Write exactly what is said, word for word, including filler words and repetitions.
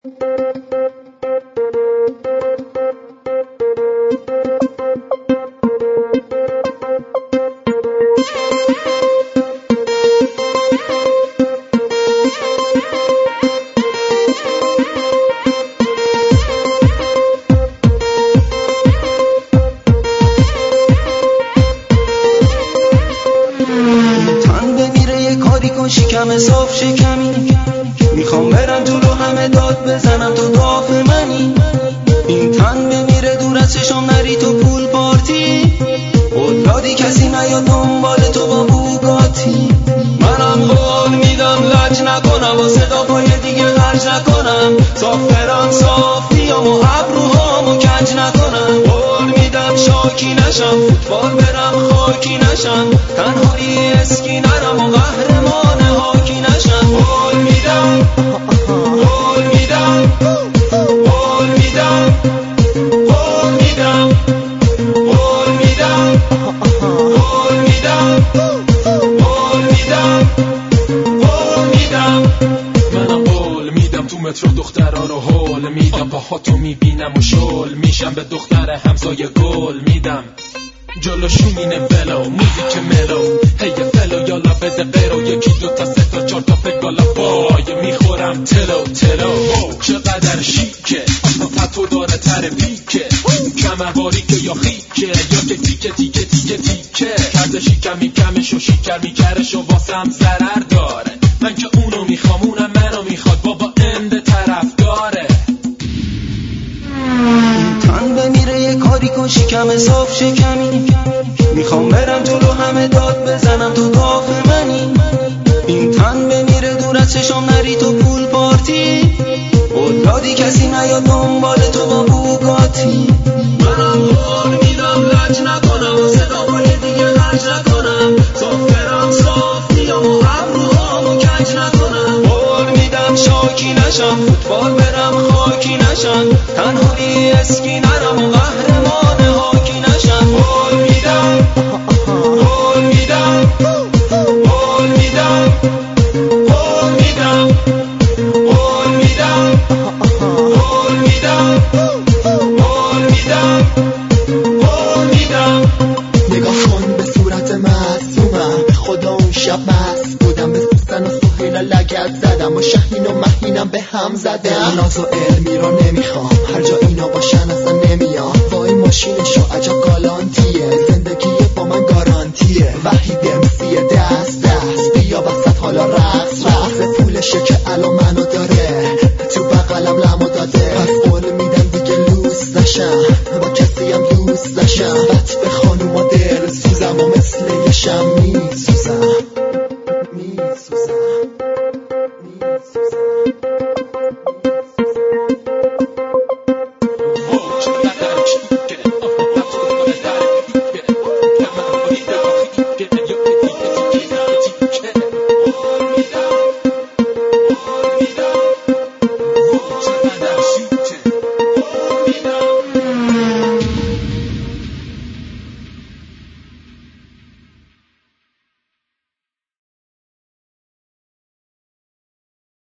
شکم صاف شکمی میخوام برم جلو همه داد بزنم تو داف منی. این تن بمیره دور از چشم نری تو پول پارتی اولادی کسی نیاد دنبال تو با بوگاتی. منم قول میدم لج نکنم و صدا پای دیگه خرج نکنم صاف برم صاف بیام و ابروهامو کج نکنم. قول میدم شاکی نشم فوتبال برم خاکی نشم تنهایی اسکی نرم و قهرمان هاکی نشم. قول میدم قول میدم قول میدم قول میدم قول میدم قول میدم قول میدم قول میدم. منم قول میدم تو مترو دخترها رو هول میدم پاهاتو میبینم و شل میشم به دختر همسایه گل میدم جلوش میمینه بلو موزیک ملو هی فلو یالا بده غیرو یکی دو تا سه تا چار تا فگالا بای میخورم تلو تلو چقدر شیکه پتو داره تر پیکه کمر باریکه یا خیکه یا که تیکه تیکه تیکه تیکه کرده شیکمی کمش و شیکر میکرش و واسم ضرر داره من که اونو میخوام اونم منو میخواد بابا انده طرف داره. تن بمیره یه کاری کن شکم صاف شکمی میخوام برم جلو همه داد بزنم تو داف منی. این تن بمیره دور از چشم نری تو پول پارتی اولادی کسی نیاد دنبال تو با بوگاتی. منم قول میدم لج نکنم و صدا پای دیگه خرج نکنم صاف برم صاف بیام و ابروهامو کج نکنم. قول میدم شاکی نشم فوتبال برم خاکی نشم تنهایی اسکی نرم و قهرمان هاکی نشم. قول میدم قول میدم قول میدم قول میدم قول میدم قول میدم قول میدم قول میدم. نگاه کن به صورت معصومم به خدا اون شب مست بودم به سوسن و سهیل لگت زدم و شهین و مهینم به هم زدم. ناز و علمی رو نمیخوام هر جا اینا باشن اصلا نمیام وای ماشینشو عجب گالانتیه زندگی با من گارانتیه وحیده